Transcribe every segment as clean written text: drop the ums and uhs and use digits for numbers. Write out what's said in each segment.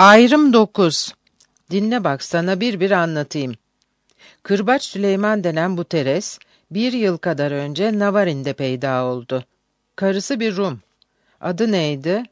Ayrım 9. Dinle bak, sana bir anlatayım. Kırbaç Süleyman denen bu Teres, 1 yıl kadar önce Navarin'de peyda oldu. Karısı bir Rum. Adı neydi?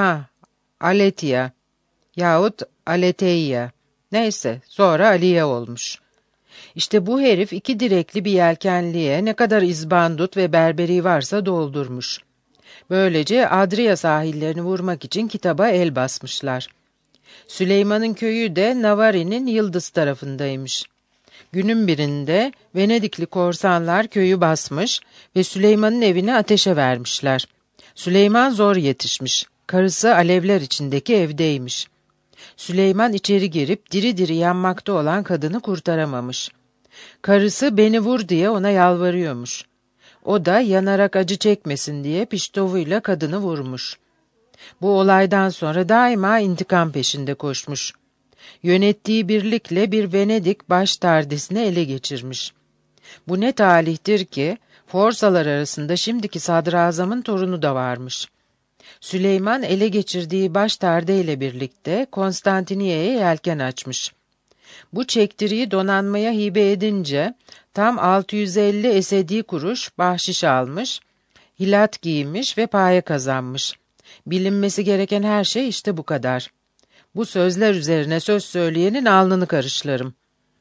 Aletia yahut Aleteia. Neyse, sonra Aliye olmuş. İşte bu herif 2 direkli bir yelkenliğe ne kadar izbandut ve berberi varsa doldurmuş. Böylece Adria sahillerini vurmak için kitaba el basmışlar. Süleyman'ın köyü de Navarin'in Yıldız tarafındaymış. Günün birinde Venedikli korsanlar köyü basmış ve Süleyman'ın evini ateşe vermişler. Süleyman zor yetişmiş. Karısı alevler içindeki evdeymiş. Süleyman içeri girip diri diri yanmakta olan kadını kurtaramamış. Karısı beni vur diye ona yalvarıyormuş. O da yanarak acı çekmesin diye piştovuyla kadını vurmuş. Bu olaydan sonra daima intikam peşinde koşmuş. Yönettiği birlikle bir Venedik baştardesini ele geçirmiş. Bu ne talihtir ki forsalar arasında şimdiki sadrazamın torunu da varmış. Süleyman ele geçirdiği baştarde ile birlikte Konstantiniye'ye yelken açmış. Bu çektiriyi donanmaya hibe edince tam 650 esedi kuruş bahşiş almış, hilat giymiş ve paye kazanmış. Bilinmesi gereken her şey işte bu kadar. Bu sözler üzerine söz söyleyenin alnını karışlarım.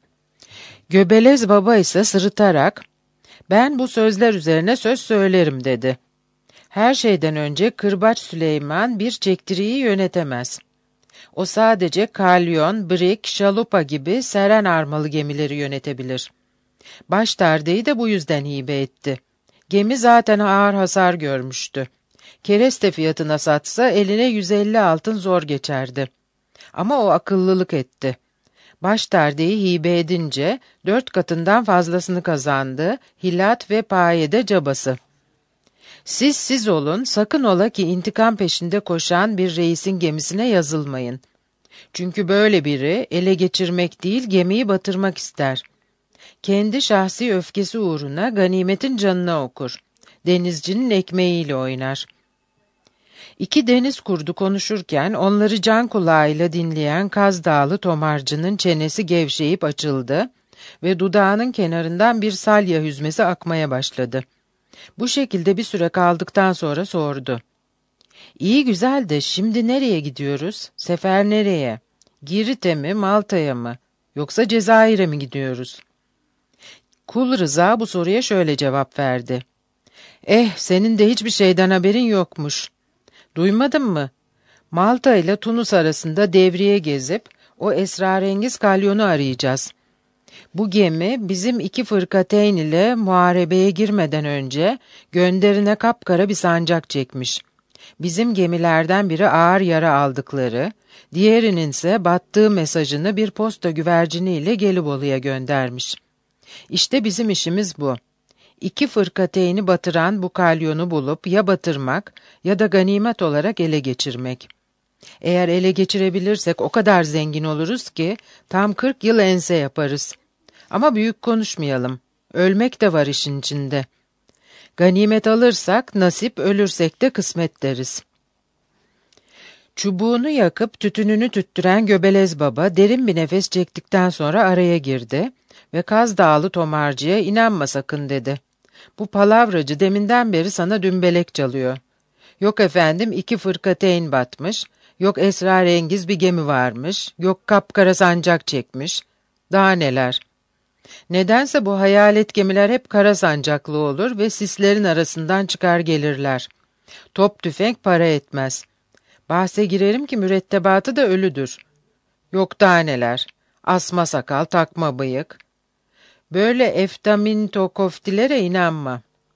Göbelez baba ise sırıtarak, "Ben bu sözler üzerine söz söylerim," dedi. Her şeyden önce Kırbaç Süleyman bir çektiriyi yönetemez. O sadece kalyon, brik, şalupa gibi seren armalı gemileri yönetebilir. Baştardeyi de bu yüzden hibe etti. Gemi zaten ağır hasar görmüştü. Kereste fiyatına satsa eline 150 altın zor geçerdi. Ama o akıllılık etti. Baştardeyi hibe edince 4 katından fazlasını kazandı, hilat ve payede cabası. Siz olun, sakın ola ki intikam peşinde koşan bir reisin gemisine yazılmayın. Çünkü böyle biri ele geçirmek değil gemiyi batırmak ister. Kendi şahsi öfkesi uğruna ganimetin canına okur. Denizcinin ekmeğiyle oynar. 2 deniz kurdu konuşurken onları can kulağıyla dinleyen Kaz Dağlı tomarcının çenesi gevşeyip açıldı ve dudağının kenarından bir salya hüzmesi akmaya başladı. Bu şekilde bir süre kaldıktan sonra sordu. "İyi güzel de şimdi nereye gidiyoruz? Sefer nereye? Girit'e mi, Malta'ya mı? Yoksa Cezayir'e mi gidiyoruz?" Kul Rıza bu soruya şöyle cevap verdi. Senin de hiçbir şeyden haberin yokmuş. Duymadın mı? Malta ile Tunus arasında devriye gezip o esrarengiz kalyonu arayacağız. Bu gemi bizim 2 fırkateyn ile muharebeye girmeden önce gönderine kapkara bir sancak çekmiş. Bizim gemilerden biri ağır yara aldıkları, diğerinin ise battığı mesajını bir posta güverciniyle Gelibolu'ya göndermiş. İşte bizim işimiz bu. 2 fırkateyni batıran bu kalyonu bulup ya batırmak ya da ganimet olarak ele geçirmek. Eğer ele geçirebilirsek o kadar zengin oluruz ki tam 40 yıl ense yaparız. Ama büyük konuşmayalım. Ölmek de var işin içinde. Ganimet alırsak nasip, ölürsek de kısmet deriz. Çubuğunu yakıp tütününü tüttüren Göbelez Baba derin bir nefes çektikten sonra araya girdi ve Kaz Dağlı tomarcıya "İnanma sakın," dedi. "Bu palavracı deminden beri sana dümbelek çalıyor. Yok efendim 2 fırkateyn batmış, yok esrarengiz bir gemi varmış, yok kapkara sancak çekmiş. Daha neler? Nedense bu hayalet gemiler hep kara sancaklı olur ve sislerin arasından çıkar gelirler. Top tüfek para etmez. Bahse girerim ki mürettebatı da ölüdür. Yok daha neler? Asma sakal, takma bıyık. Böyle eftaminto koftilere inanma."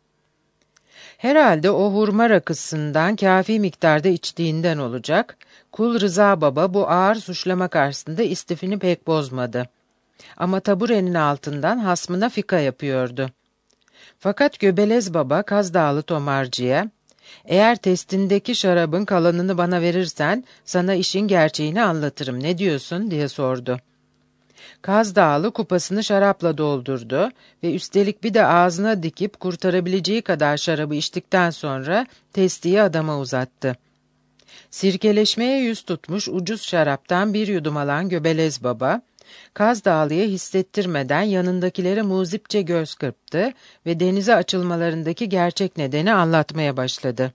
Herhalde o hurma rakısından kâfi miktarda içtiğinden olacak, Kul Rıza Baba bu ağır suçlama karşısında istifini pek bozmadı. Ama taburenin altından hasmına fika yapıyordu. Fakat Göbelez Baba Kaz Dağlı tomarcıya, "Eğer testindeki şarabın kalanını bana verirsen sana işin gerçeğini anlatırım, ne diyorsun?" diye sordu. Kaz Dağlı kupasını şarapla doldurdu ve üstelik bir de ağzına dikip kurtarabileceği kadar şarabı içtikten sonra testiyi adama uzattı. Sirkeleşmeye yüz tutmuş ucuz şaraptan bir yudum alan Göbelez Baba, Kaz Dağlı'ya hissettirmeden yanındakilere muzipçe göz kırptı ve denize açılmalarındaki gerçek nedeni anlatmaya başladı.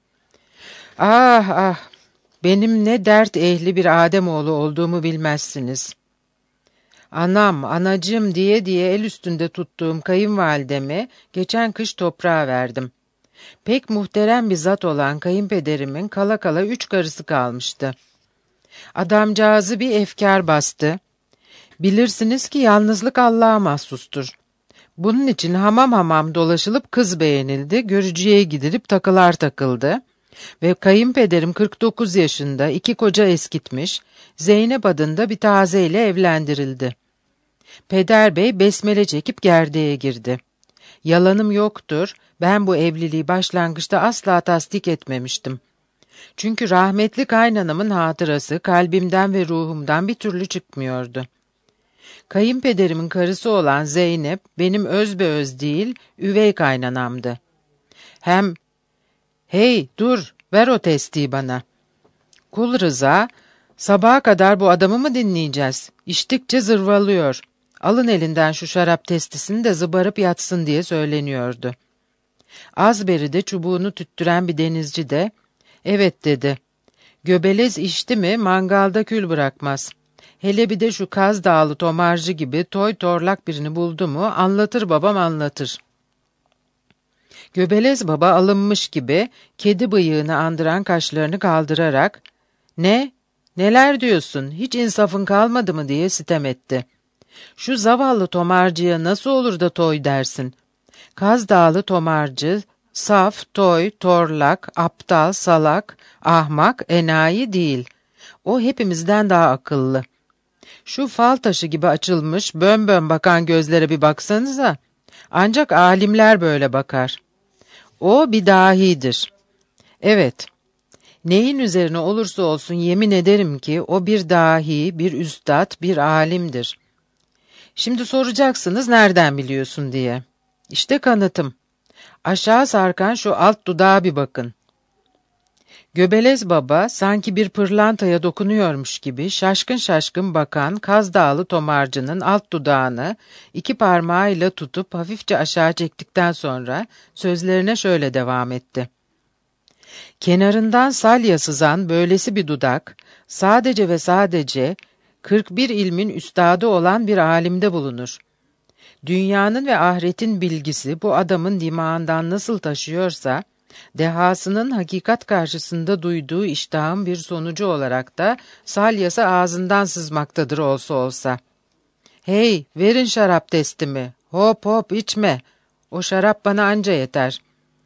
"Ah ah, benim ne dert ehli bir Ademoğlu olduğumu bilmezsiniz. Anam, anacığım diye diye el üstünde tuttuğum kayınvalidemi geçen kış toprağa verdim. Pek muhterem bir zat olan kayınpederimin kala kala 3 karısı kalmıştı. Adamcağızı bir efkar bastı. Bilirsiniz ki yalnızlık Allah'a mahsustur. Bunun için hamam hamam dolaşılıp kız beğenildi, görücüye gidilip takılar takıldı ve kayınpederim 49 yaşında 2 koca eskitmiş, Zeynep adında bir tazeyle evlendirildi. Peder bey besmele çekip gerdeğe girdi. Yalanım yoktur, ben bu evliliği başlangıçta asla tasdik etmemiştim. Çünkü rahmetli kaynanamın hatırası kalbimden ve ruhumdan bir türlü çıkmıyordu. Kayınpederimin karısı olan Zeynep, benim özbeöz değil, üvey kaynanamdı. Hem, hey dur, ver o testiyi bana. Kul Rıza, sabaha kadar bu adamı mı dinleyeceğiz? İçtikçe zırvalıyor. Alın elinden şu şarap testisini de zıbarıp yatsın diye söyleniyordu. Az beri de çubuğunu tüttüren bir denizci de, evet dedi. Göbelez içti mi mangalda kül bırakmaz. Hele bir de şu Kaz Dağlı tomarcı gibi toy torlak birini buldu mu anlatır babam anlatır. Göbelez Baba alınmış gibi kedi bıyığını andıran kaşlarını kaldırarak "Ne? Neler diyorsun? Hiç insafın kalmadı mı?" diye sitem etti. "Şu zavallı tomarcıya nasıl olur da toy dersin? Kaz Dağlı tomarcı saf, toy, torlak, aptal, salak, ahmak, enayi değil. O hepimizden daha akıllı. Şu fal taşı gibi açılmış, bön bakan gözlere bir baksanıza. Ancak alimler böyle bakar. O bir dahidir. Evet, neyin üzerine olursa olsun yemin ederim ki o bir dahi, bir üstad, bir alimdir. Şimdi soracaksınız nereden biliyorsun diye. İşte kanıtım. Aşağı sarkan şu alt dudağa bir bakın." Göbelez Baba sanki bir pırlantaya dokunuyormuş gibi şaşkın şaşkın bakan Kaz Dağlı tomarcının alt dudağını 2 parmağıyla tutup hafifçe aşağı çektikten sonra sözlerine şöyle devam etti. "Kenarından salya sızan böylesi bir dudak, sadece ve sadece 41 ilmin üstadı olan bir alimde bulunur. Dünyanın ve ahiretin bilgisi bu adamın dimağından nasıl taşıyorsa, dehasının hakikat karşısında duyduğu iştahın bir sonucu olarak da salyası ağzından sızmaktadır olsa olsa. Hey, verin şarap testimi, hop hop içme, o şarap bana anca yeter."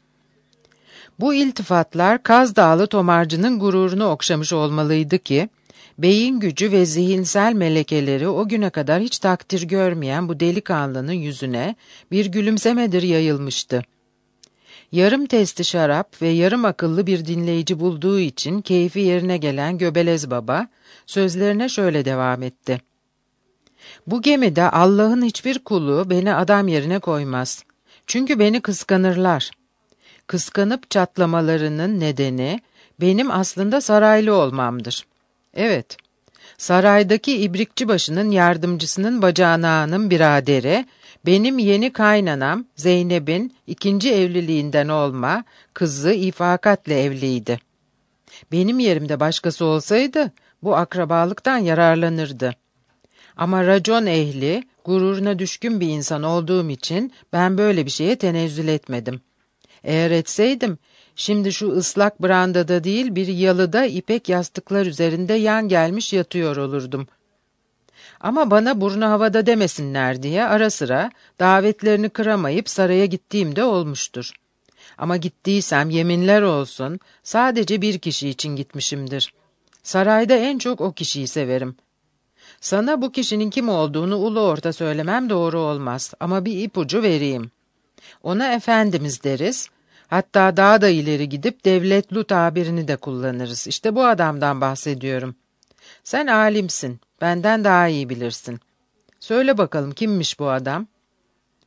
Bu iltifatlar Kaz Dağlı tomarcının gururunu okşamış olmalıydı ki, beyin gücü ve zihinsel melekeleri o güne kadar hiç takdir görmeyen bu delikanlının yüzüne bir gülümsemedir yayılmıştı. Yarım testi şarap ve yarım akıllı bir dinleyici bulduğu için keyfi yerine gelen Göbelez Baba, sözlerine şöyle devam etti. "Bu gemide Allah'ın hiçbir kulu beni adam yerine koymaz. Çünkü beni kıskanırlar. Kıskanıp çatlamalarının nedeni benim aslında saraylı olmamdır. Evet, saraydaki ibrikçibaşının yardımcısının bacanağının biraderi, benim yeni kaynanam Zeynep'in 2. evliliğinden olma kızı İfakat'le evliydi. Benim yerimde başkası olsaydı bu akrabalıktan yararlanırdı. Ama racon ehli, gururuna düşkün bir insan olduğum için ben böyle bir şeye tenezzül etmedim. Eğer etseydim, şimdi şu ıslak brandada değil bir yalıda ipek yastıklar üzerinde yan gelmiş yatıyor olurdum. Ama bana burnu havada demesinler diye ara sıra davetlerini kıramayıp saraya gittiğimde olmuştur. Ama gittiysem yeminler olsun sadece bir kişi için gitmişimdir. Sarayda en çok o kişiyi severim. Sana bu kişinin kim olduğunu ulu orta söylemem doğru olmaz ama bir ipucu vereyim. Ona Efendimiz deriz, hatta daha da ileri gidip devletlu tabirini de kullanırız. İşte bu adamdan bahsediyorum. Sen alimsin, benden daha iyi bilirsin. Söyle bakalım kimmiş bu adam?"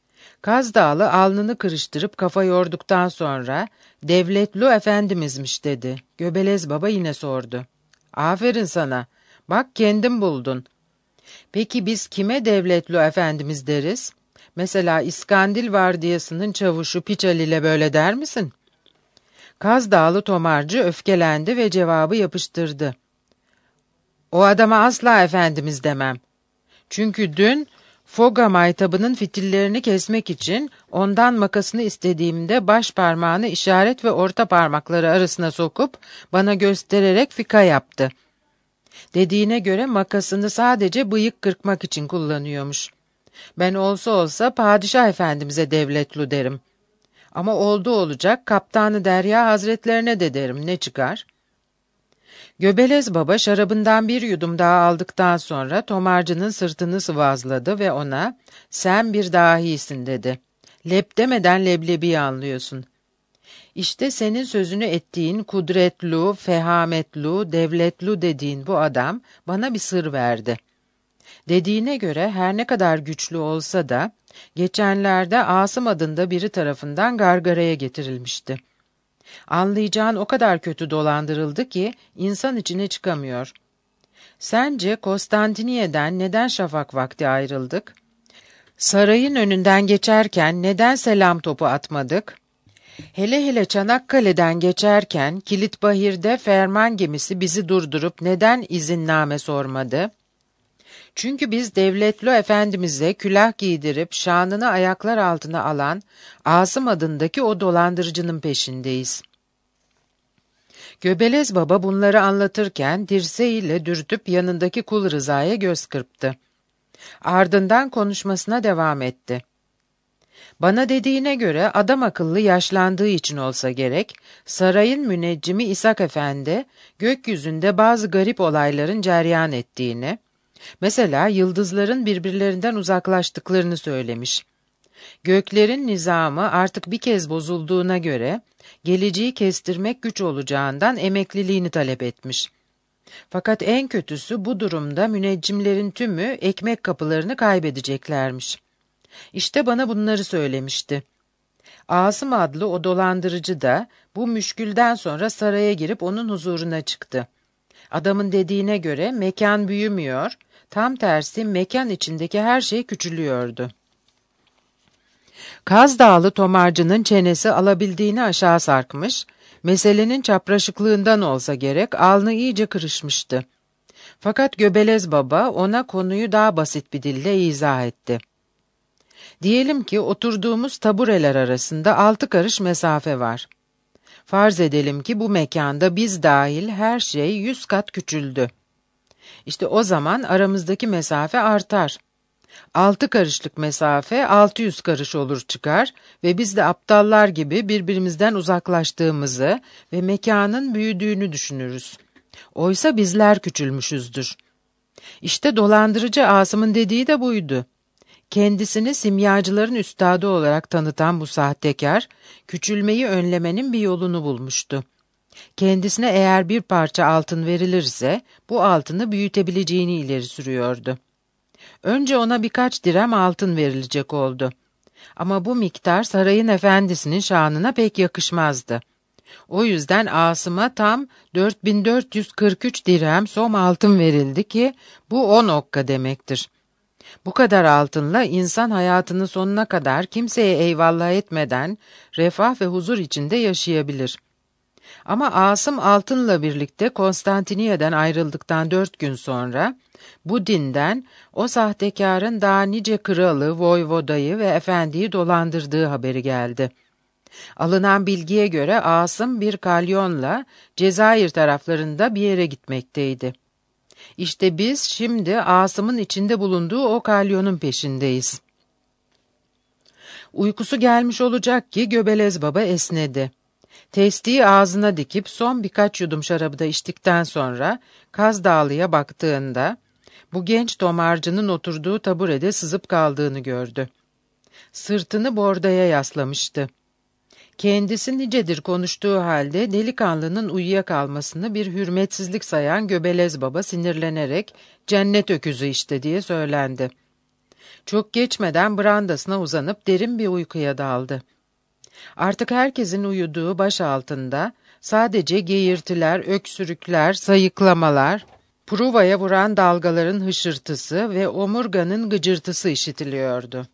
Kaz Dağlı alnını kırıştırıp kafa yorduktan sonra "Devletlu efendimizmiş" dedi. Göbelez Baba yine sordu. "Aferin sana. Bak kendin buldun. Peki biz kime Devletlu efendimiz deriz? Mesela İskandil Vardiyası'nın çavuşu Piçalil'e böyle der misin?" Kaz Dağlı tomarcı öfkelendi ve cevabı yapıştırdı. "O adama asla efendimiz demem. Çünkü dün Foga maytabının fitillerini kesmek için ondan makasını istediğimde baş parmağını işaret ve orta parmakları arasına sokup bana göstererek fika yaptı. Dediğine göre makasını sadece bıyık kırpmak için kullanıyormuş. Ben olsa olsa padişah efendimize devletlu derim. Ama oldu olacak Kaptanı Derya Hazretlerine de derim, ne çıkar?" Göbelez Baba şarabından bir yudum daha aldıktan sonra tomarcının sırtını sıvazladı ve ona "Sen bir dahisin" dedi. "Lep demeden leblebiyi anlıyorsun. İşte senin sözünü ettiğin kudretlu, fehametlu, devletlu dediğin bu adam bana bir sır verdi. Dediğine göre her ne kadar güçlü olsa da geçenlerde Asım adında biri tarafından gargaraya getirilmişti. Anlayacağın o kadar kötü dolandırıldı ki insan içine çıkamıyor. Sence Konstantiniye'den neden şafak vakti ayrıldık? Sarayın önünden geçerken neden selam topu atmadık? Hele hele Çanakkale'den geçerken Kilitbahir'de ferman gemisi bizi durdurup neden izinname sormadı? Çünkü biz Devletlu Efendimiz'e külah giydirip şanını ayaklar altına alan Asım adındaki o dolandırıcının peşindeyiz." Göbelez Baba bunları anlatırken dirseğiyle dürtüp yanındaki Kul Rıza'ya göz kırptı. Ardından konuşmasına devam etti. "Bana dediğine göre adam akıllı yaşlandığı için olsa gerek, sarayın müneccimi İshak Efendi, gökyüzünde bazı garip olayların cereyan ettiğini, mesela yıldızların birbirlerinden uzaklaştıklarını söylemiş. Göklerin nizamı artık bir kez bozulduğuna göre, geleceği kestirmek güç olacağından emekliliğini talep etmiş. Fakat en kötüsü bu durumda müneccimlerin tümü ekmek kapılarını kaybedeceklermiş. İşte bana bunları söylemişti. Asım adlı o dolandırıcı da bu müşkülden sonra saraya girip onun huzuruna çıktı. Adamın dediğine göre mekan büyümüyor, tam tersi mekan içindeki her şey küçülüyordu." Kaz Dağlı tomarcının çenesi alabildiğini aşağı sarkmış, meselenin çapraşıklığından olsa gerek alnı iyice kırışmıştı. Fakat Göbelez Baba ona konuyu daha basit bir dille izah etti. "Diyelim ki oturduğumuz tabureler arasında 6 karış mesafe var. Farz edelim ki bu mekanda biz dahil her şey 100 kat küçüldü. İşte o zaman aramızdaki mesafe artar. 6 karışlık mesafe 600 karış olur çıkar ve biz de aptallar gibi birbirimizden uzaklaştığımızı ve mekanın büyüdüğünü düşünürüz. Oysa bizler küçülmüşüzdür. İşte dolandırıcı Asım'ın dediği de buydu. Kendisini simyacıların üstadı olarak tanıtan bu sahtekar, küçülmeyi önlemenin bir yolunu bulmuştu. Kendisine eğer bir parça altın verilirse, bu altını büyütebileceğini ileri sürüyordu. Önce ona birkaç dirhem altın verilecek oldu. Ama bu miktar sarayın efendisinin şanına pek yakışmazdı. O yüzden Asım'a tam 4443 dirhem som altın verildi ki, bu 10 okka demektir. Bu kadar altınla insan hayatının sonuna kadar kimseye eyvallah etmeden refah ve huzur içinde yaşayabilir. Ama Asım altınla birlikte Konstantiniye'den ayrıldıktan 4 gün sonra bu dinden o sahtekarın daha nice kralı, voyvodayı ve efendiyi dolandırdığı haberi geldi. Alınan bilgiye göre Asım bir kalyonla Cezayir taraflarında bir yere gitmekteydi. İşte biz şimdi Asım'ın içinde bulunduğu o kalyonun peşindeyiz." Uykusu gelmiş olacak ki Göbelez Baba esnedi. Testiyi ağzına dikip son birkaç yudum şarabı da içtikten sonra Kaz Dağlı'ya baktığında bu genç tomarcının oturduğu taburede sızıp kaldığını gördü. Sırtını bordaya yaslamıştı. Kendisi nicedir konuştuğu halde delikanlının uyuyakalmasını bir hürmetsizlik sayan Göbelez Baba sinirlenerek "Cennet öküzü işte" diye söylendi. Çok geçmeden brandasına uzanıp derin bir uykuya daldı. Artık herkesin uyuduğu baş altında sadece geğirtiler, öksürükler, sayıklamalar, Pruva'ya vuran dalgaların hışırtısı ve omurganın gıcırtısı işitiliyordu.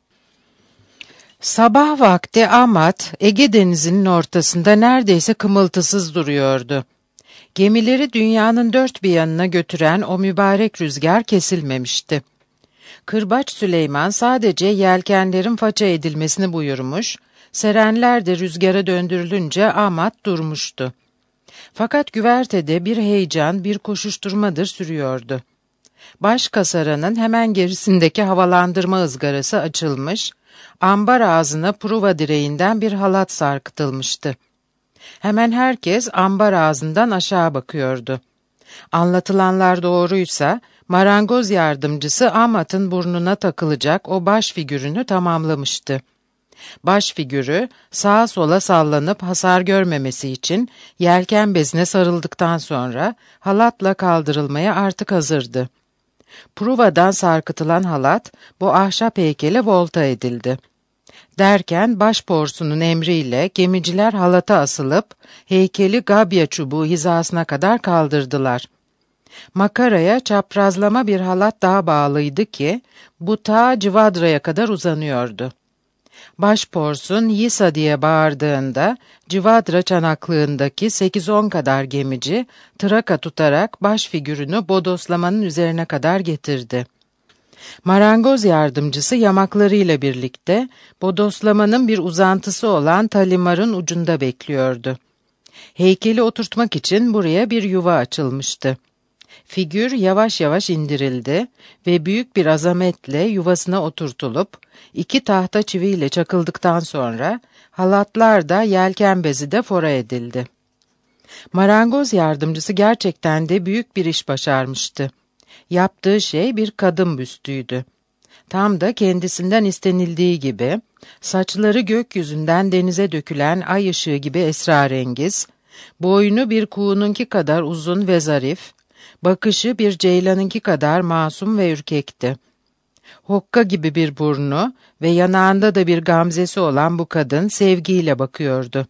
Sabah vakti Amat, Ege Denizi'nin ortasında neredeyse kımıltısız duruyordu. Gemileri dünyanın dört bir yanına götüren o mübarek rüzgar kesilmemişti. Kırbaç Süleyman sadece yelkenlerin faça edilmesini buyurmuş, serenler de rüzgara döndürülünce Amat durmuştu. Fakat güvertede bir heyecan, bir koşuşturmadır sürüyordu. Baş kasaranın hemen gerisindeki havalandırma ızgarası açılmış, ambar ağzına pruva direğinden bir halat sarkıtılmıştı. Hemen herkes ambar ağzından aşağı bakıyordu. Anlatılanlar doğruysa, marangoz yardımcısı Amat'ın burnuna takılacak o baş figürünü tamamlamıştı. Baş figürü sağa sola sallanıp hasar görmemesi için yelken bezine sarıldıktan sonra halatla kaldırılmaya artık hazırdı. Pruvadan sarkıtılan halat bu ahşap heykele volta edildi. Derken başporsunun emriyle gemiciler halata asılıp heykeli gabya çubuğu hizasına kadar kaldırdılar. Makaraya çaprazlama bir halat daha bağlıydı ki bu ta Cıvadra'ya kadar uzanıyordu. Başporsun Yisa diye bağırdığında Cıvadra çanaklığındaki 8-10 kadar gemici traka tutarak baş figürünü bodoslamanın üzerine kadar getirdi. Marangoz yardımcısı yamaklarıyla birlikte bodoslamanın bir uzantısı olan talimarın ucunda bekliyordu. Heykeli oturtmak için buraya bir yuva açılmıştı. Figür yavaş yavaş indirildi ve büyük bir azametle yuvasına oturtulup, 2 tahta çiviyle çakıldıktan sonra halatlar da yelken bezi de fora edildi. Marangoz yardımcısı gerçekten de büyük bir iş başarmıştı. Yaptığı şey bir kadın büstüydü. Tam da kendisinden istenildiği gibi, saçları gökyüzünden denize dökülen ay ışığı gibi esrarengiz, boynu bir kuğununki kadar uzun ve zarif, bakışı bir ceylanınki kadar masum ve ürkekti. Hokka gibi bir burnu ve yanağında da bir gamzesi olan bu kadın sevgiyle bakıyordu.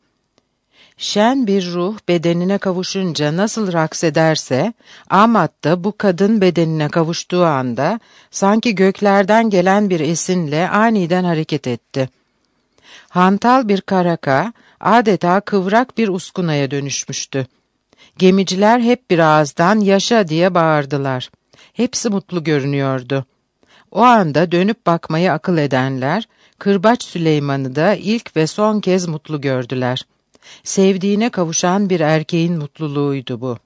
Şen bir ruh bedenine kavuşunca nasıl raks ederse, Amat da bu kadın bedenine kavuştuğu anda sanki göklerden gelen bir esinle aniden hareket etti. Hantal bir karaka adeta kıvrak bir uskunaya dönüşmüştü. Gemiciler hep bir ağızdan "Yaşa!" diye bağırdılar. Hepsi mutlu görünüyordu. O anda dönüp bakmayı akıl edenler, Kırbaç Süleyman'ı da ilk ve son kez mutlu gördüler. Sevdiğine kavuşan bir erkeğin mutluluğuydu bu.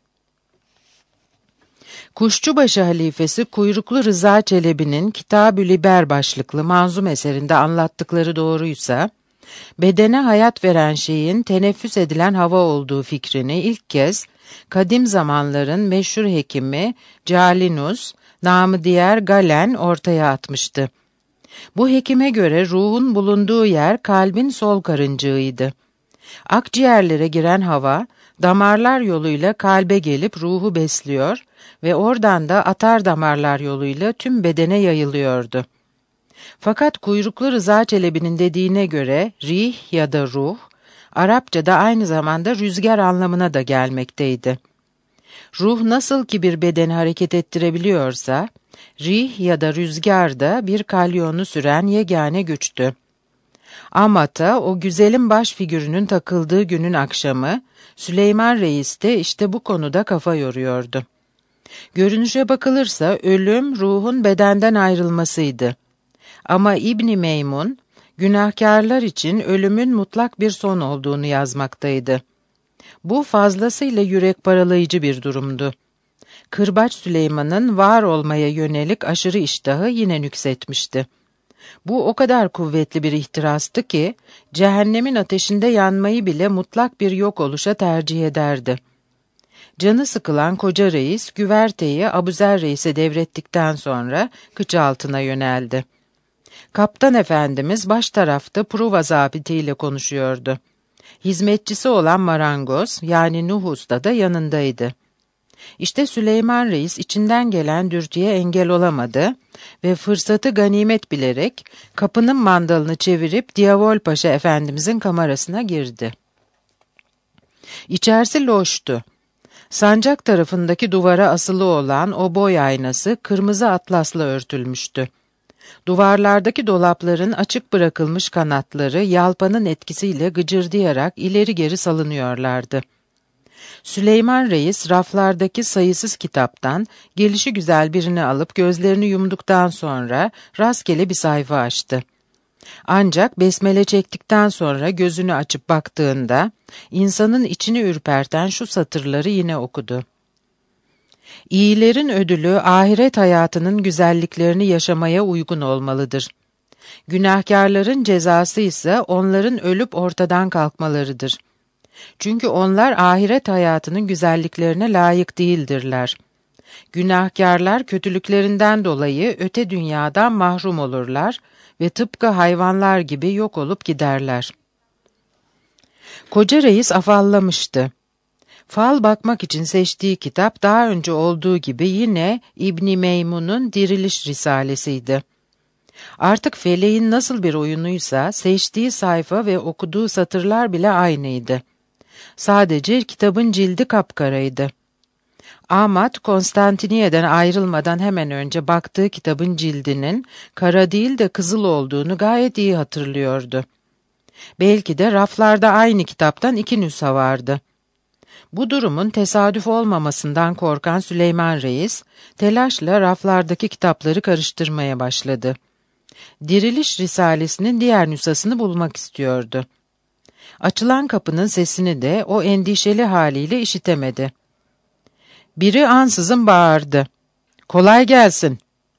Kuşçubaşı halifesi Kuyruklu Rıza Çelebi'nin Kitab-ı Liber başlıklı manzum eserinde anlattıkları doğruysa, bedene hayat veren şeyin teneffüs edilen hava olduğu fikrini ilk kez kadim zamanların meşhur hekimi Calinus, namı diğer Galen ortaya atmıştı. Bu hekime göre ruhun bulunduğu yer kalbin sol karıncığıydı. Akciğerlere giren hava, damarlar yoluyla kalbe gelip ruhu besliyor ve oradan da atar damarlar yoluyla tüm bedene yayılıyordu. Fakat Kuyruklu Rıza Çelebi'nin dediğine göre rih ya da ruh, Arapçada aynı zamanda rüzgar anlamına da gelmekteydi. Ruh nasıl ki bir bedeni hareket ettirebiliyorsa, rih ya da rüzgar da bir kalyonu süren yegane güçtü. Amat'a o güzelin baş figürünün takıldığı günün akşamı, Süleyman Reis de işte bu konuda kafa yoruyordu. Görünüşe bakılırsa ölüm ruhun bedenden ayrılmasıydı. Ama İbn Meymun, günahkarlar için ölümün mutlak bir son olduğunu yazmaktaydı. Bu fazlasıyla yürek paralayıcı bir durumdu. Kırbaç Süleyman'ın var olmaya yönelik aşırı iştahı yine nüksetmişti. Bu o kadar kuvvetli bir ihtirastı ki, cehennemin ateşinde yanmayı bile mutlak bir yok oluşa tercih ederdi. Canı sıkılan koca reis, güverteyi Abuzer Reis'e devrettikten sonra kıç altına yöneldi. Kaptan efendimiz baş tarafta Pruva zabitiyle konuşuyordu. Hizmetçisi olan marangoz, yani Nuh Usta da yanındaydı. İşte Süleyman Reis içinden gelen dürtüye engel olamadı ve fırsatı ganimet bilerek kapının mandalını çevirip Diyavol Paşa Efendimizin kamerasına girdi. İçerisi loştu. Sancak tarafındaki duvara asılı olan o boy aynası kırmızı atlasla örtülmüştü. Duvarlardaki dolapların açık bırakılmış kanatları yalpanın etkisiyle gıcırdayarak ileri geri salınıyorlardı. Süleyman Reis raflardaki sayısız kitaptan gelişigüzel birini alıp gözlerini yumduktan sonra rastgele bir sayfa açtı. Ancak besmele çektikten sonra gözünü açıp baktığında insanın içini ürperten şu satırları yine okudu. İyilerin ödülü ahiret hayatının güzelliklerini yaşamaya uygun olmalıdır. Günahkarların cezası ise onların ölüp ortadan kalkmalarıdır. Çünkü onlar ahiret hayatının güzelliklerine layık değildirler. Günahkarlar kötülüklerinden dolayı öte dünyadan mahrum olurlar ve tıpkı hayvanlar gibi yok olup giderler. Koca reis afallamıştı. Fal bakmak için seçtiği kitap daha önce olduğu gibi yine İbn Meymun'un Diriliş Risalesiydi. Artık feleğin nasıl bir oyunuysa seçtiği sayfa ve okuduğu satırlar bile aynıydı. Sadece kitabın cildi kapkaraydı. Ahmet, Konstantiniye'den ayrılmadan hemen önce baktığı kitabın cildinin kara değil de kızıl olduğunu gayet iyi hatırlıyordu. Belki de raflarda aynı kitaptan 2 nüsha vardı. Bu durumun tesadüf olmamasından korkan Süleyman Reis, telaşla raflardaki kitapları karıştırmaya başladı. Diriliş Risalesi'nin diğer nüshasını bulmak istiyordu. Açılan kapının sesini de o endişeli haliyle işitemedi. Biri ansızın bağırdı. "Kolay gelsin."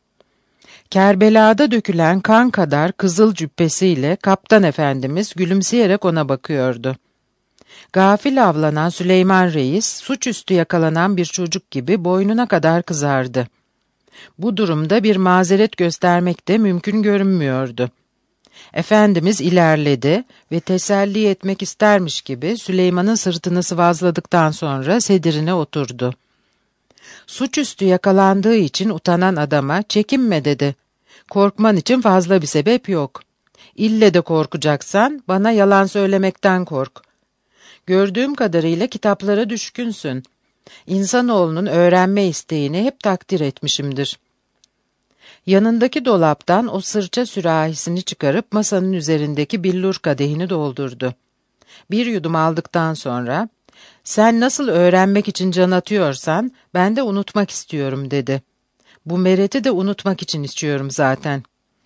Kerbela'da dökülen kan kadar kızıl cübbesiyle Kaptan Efendimiz gülümseyerek ona bakıyordu. Gafil avlanan Süleyman Reis, suçüstü yakalanan bir çocuk gibi boynuna kadar kızardı. Bu durumda bir mazeret göstermek de mümkün görünmüyordu. Efendimiz ilerledi ve teselli etmek istermiş gibi Süleyman'ın sırtını sıvazladıktan sonra sedirine oturdu. Suçüstü yakalandığı için utanan adama "Çekinme," dedi. "Korkman için fazla bir sebep yok. İlle de korkacaksan bana yalan söylemekten kork. Gördüğüm kadarıyla kitaplara düşkünsün. İnsanoğlunun öğrenme isteğini hep takdir etmişimdir." Yanındaki dolaptan o sırça sürahisini çıkarıp masanın üzerindeki billur kadehini doldurdu. Bir yudum aldıktan sonra, "Sen nasıl öğrenmek için can atıyorsan, ben de unutmak istiyorum," dedi. "Bu mereti de unutmak için içiyorum zaten."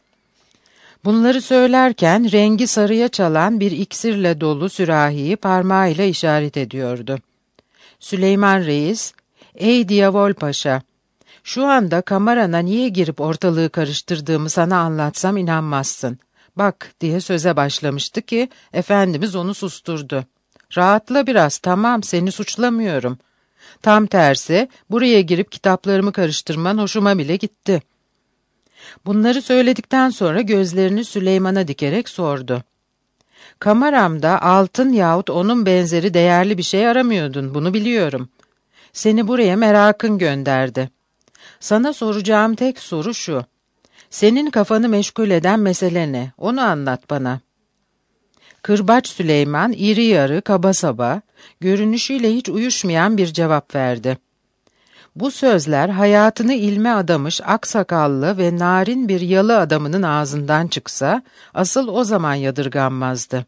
Bunları söylerken rengi sarıya çalan bir iksirle dolu sürahiyi parmağıyla işaret ediyordu. Süleyman Reis, "Ey Diyavol Paşa, şu anda kamerana niye girip ortalığı karıştırdığımı sana anlatsam inanmazsın. Bak," diye söze başlamıştı ki Efendimiz onu susturdu. "Rahatla biraz, tamam, seni suçlamıyorum. Tam tersi, buraya girip kitaplarımı karıştırman hoşuma bile gitti." Bunları söyledikten sonra gözlerini Süleyman'a dikerek sordu. "Kameramda altın yahut onun benzeri değerli bir şey aramıyordun, bunu biliyorum. Seni buraya merakın gönderdi. Sana soracağım tek soru şu. Senin kafanı meşgul eden mesele ne? Onu anlat bana." Kırbaç Süleyman iri yarı, kaba saba, görünüşüyle hiç uyuşmayan bir cevap verdi. Bu sözler hayatını ilme adamış aksakallı ve narin bir yalı adamının ağzından çıksa, asıl o zaman yadırganmazdı.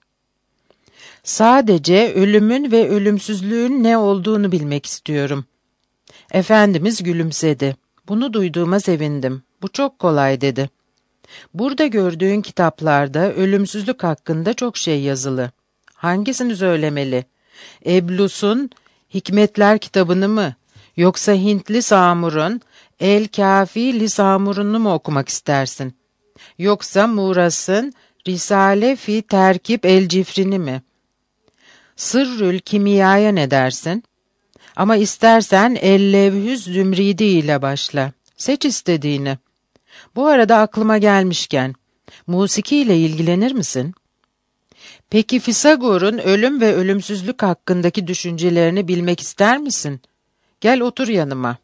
"Sadece ölümün ve ölümsüzlüğün ne olduğunu bilmek istiyorum." Efendimiz gülümsedi. "Bunu duyduğuma sevindim. Bu çok kolay," dedi. "Burada gördüğün kitaplarda ölümsüzlük hakkında çok şey yazılı. Hangisini söylemeli? Eblus'un Hikmetler kitabını mı? Yoksa Hintli Samur'un El-Kâfi Lisamur'unu mu okumak istersin? Yoksa Muras'ın Risale fi Terkib el-Cifrini mi? Sırrül Kimya'ya ne dersin? Ama istersen El-Levhüz Zümridi ile başla. Seç istediğini. Bu arada aklıma gelmişken, musiki ile ilgilenir misin? Peki Fisagor'un ölüm ve ölümsüzlük hakkındaki düşüncelerini bilmek ister misin? Gel otur yanıma."